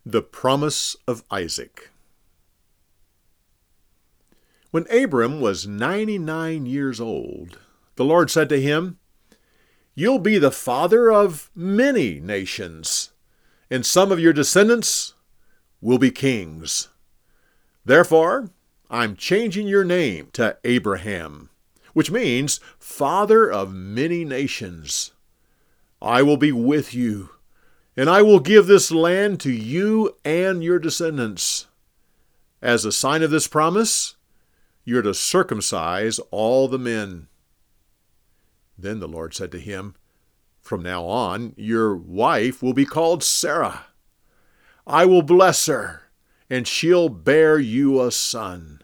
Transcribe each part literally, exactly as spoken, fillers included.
The promise of Isaac. When Abram was ninety-nine years old, the Lord said to him, "You'll be the father of many nations, and some of your descendants will be kings. Therefore, I'm changing your name to Abraham, which means father of many nations. I will be with you, and I will give this land to you and your descendants. As a sign of this promise, you're to circumcise all the men." Then the Lord said to him, "From now on, your wife will be called Sarah. I will bless her, and she'll bear you a son."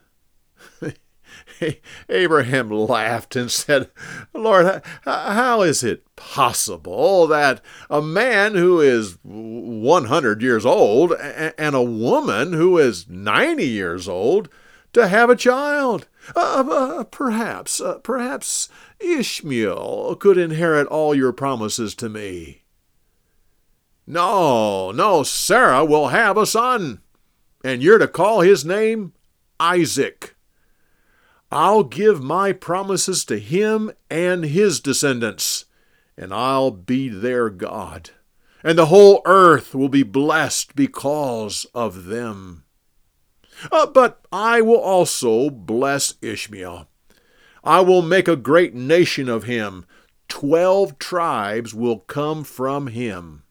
Abraham laughed and said, "Lord, how is it possible that a man who is one hundred years old and a woman who is ninety years old to have a child? Uh, uh, perhaps, uh, perhaps Ishmael could inherit all your promises to me." "No, no, Sarah will have a son, and you're to call his name Isaac. I'll give my promises to him and his descendants, and I'll be their God, and the whole earth will be blessed because of them. Uh, but I will also bless Ishmael. I will make a great nation of him. Twelve tribes will come from him."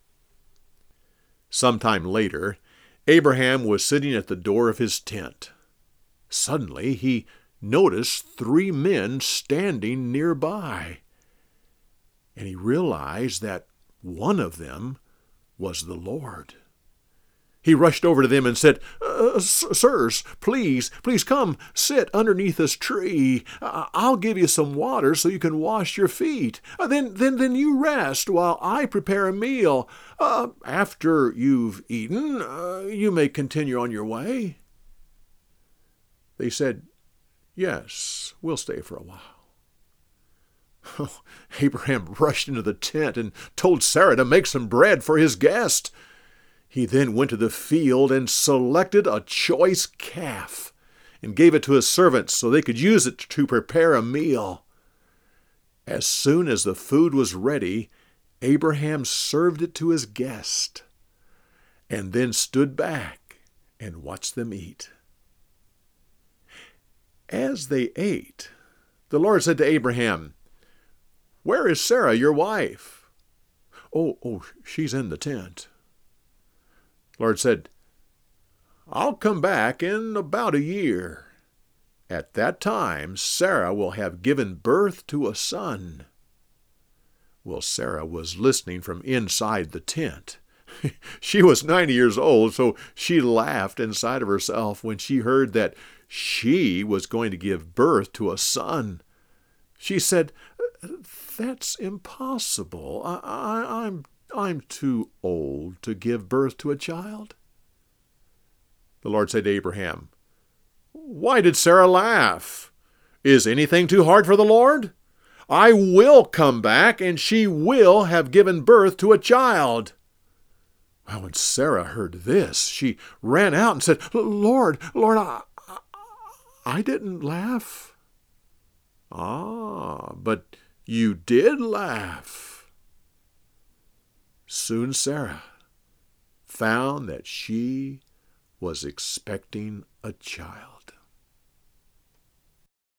Sometime later, Abraham was sitting at the door of his tent. Suddenly, he noticed three men standing nearby, and he realized that one of them was the Lord. He rushed over to them and said, uh, "Sirs, please, please come sit underneath this tree. I'll give you some water so you can wash your feet. Then, then, then you rest while I prepare a meal. Uh, after you've eaten, uh, you may continue on your way." They said, "Yes, we'll stay for a while." Oh, Abraham rushed into the tent and told Sarah to make some bread for his guest. He then went to the field and selected a choice calf and gave it to his servants so they could use it to prepare a meal. As soon as the food was ready, Abraham served it to his guest and then stood back and watched them eat. As they ate, the Lord said to Abraham, "Where is Sarah, your wife?" Oh, oh, she's in the tent." The Lord said, "I'll come back in about a year. At that time, Sarah will have given birth to a son." Well, Sarah was listening from inside the tent. She was ninety years old, so she laughed inside of herself when she heard that she was going to give birth to a son. She said, "That's impossible. I, I, I'm, I'm too old to give birth to a child." The Lord said to Abraham, "Why did Sarah laugh? Is anything too hard for the Lord? I will come back, and she will have given birth to a child." Well, when Sarah heard this, she ran out and said, "Lord, Lord, I, I, I didn't laugh." "Ah, but you did laugh." Soon Sarah found that she was expecting a child.